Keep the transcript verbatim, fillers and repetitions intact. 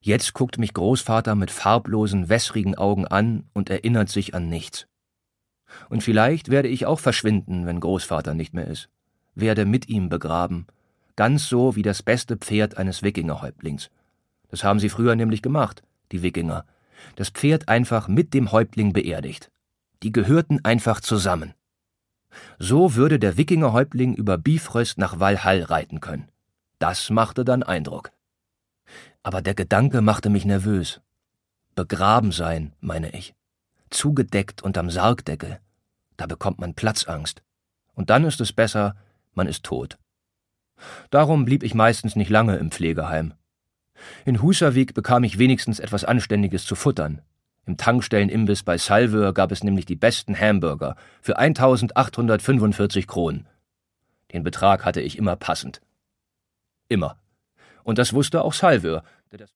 Jetzt guckt mich Großvater mit farblosen, wässrigen Augen an und erinnert sich an nichts. Und vielleicht werde ich auch verschwinden, wenn Großvater nicht mehr ist. Werde mit ihm begraben, ganz so wie das beste Pferd eines Wikingerhäuptlings. Das haben sie früher nämlich gemacht, die Wikinger. Das Pferd einfach mit dem Häuptling beerdigt. Die gehörten einfach zusammen. So würde der Wikingerhäuptling über Bifröst nach Valhall reiten können. Das machte dann Eindruck. Aber der Gedanke machte mich nervös. Begraben sein, meine ich. Zugedeckt unterm Sargdeckel. Da bekommt man Platzangst. Und dann ist es besser, man ist tot. Darum blieb ich meistens nicht lange im Pflegeheim. In Husavik bekam ich wenigstens etwas Anständiges zu futtern. Im Tankstellenimbiss bei Salvør gab es nämlich die besten Hamburger für eintausendachthundertfünfundvierzig Kronen. Den Betrag hatte ich immer passend. Immer. Und das wusste auch Salvør, der das